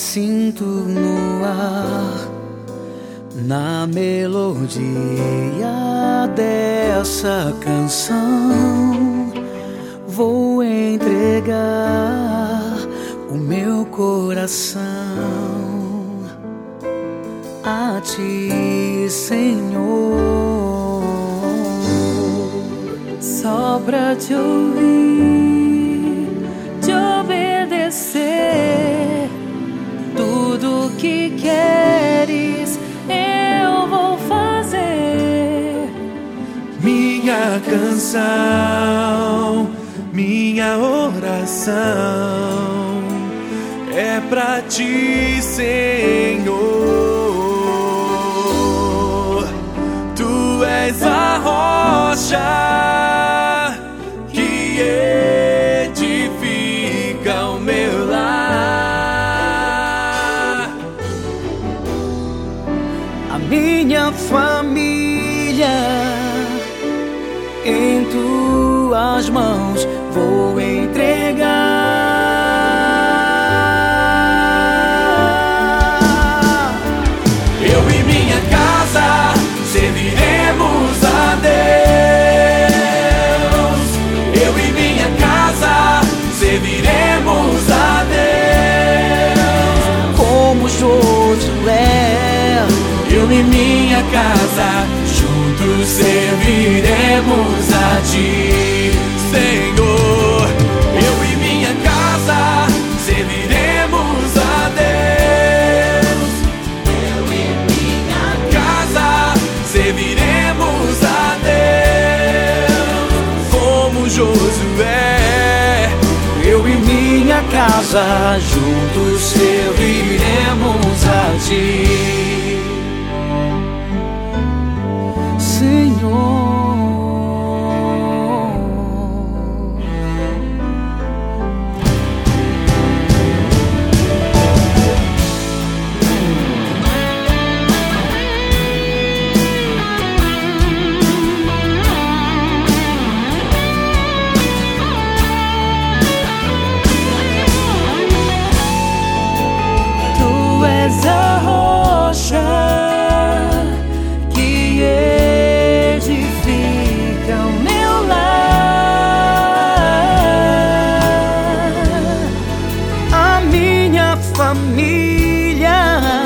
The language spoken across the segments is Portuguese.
Sinto no ar, na melodia dessa canção, vou entregar o meu coração a Ti, Senhor. Só pra Te ouvir, Te obedecer, tudo que queres eu vou fazer. Minha canção, minha oração é pra Ti, Senhor. Tu és a rocha que edifica o meu lar. A minha família em Tuas mãos vou entregar. Eu e minha casa serviremos a Deus. Eu e minha casa serviremos a Deus. Como Josué, Eu e minha casa juntos serviremos a Ti, Senhor. Eu e minha casa serviremos a Deus. Eu e minha casa serviremos a Deus. Como Josué, eu e minha casa juntos serviremos a Ti, Senhor. Tu és a rocha que edifica o meu lar. A minha família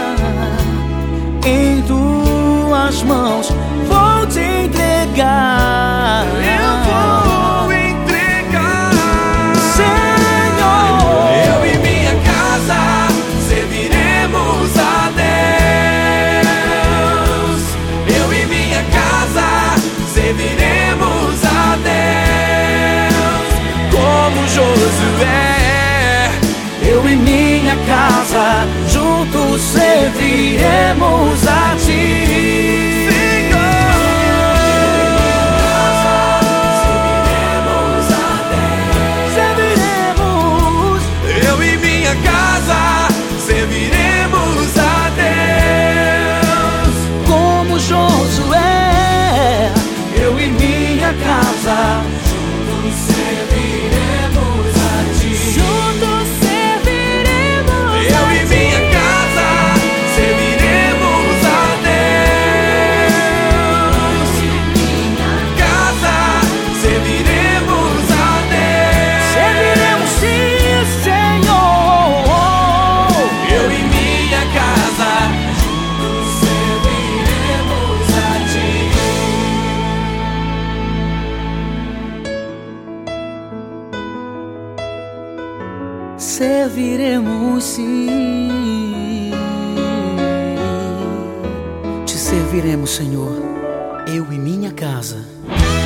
em Tuas mãos vou Te entregar. eu vou entregar. Senhor, Eu e minha casa serviremos a Deus. Eu e minha casa serviremos a Deus. Como Josué, eu e minha casa juntos serviremos a Ti, serviremos. eu e minha casa serviremos a Deus. Como Josué, eu e minha casa Juntos serviremos a Ti. Juntos serviremos Eu e minha casa serviremos a Deus. Casa serviremos a Deus. serviremos, sim, Senhor. Eu e minha casa juntos serviremos a Ti. Serviremos, sim. Te serviremos, Senhor, eu e minha casa.